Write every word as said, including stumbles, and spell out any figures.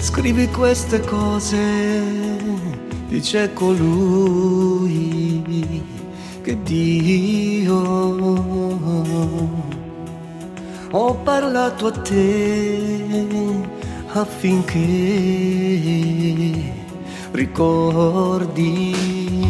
Scrivi queste cose, dice colui che Dio. Ho parlato a te affinché ricordi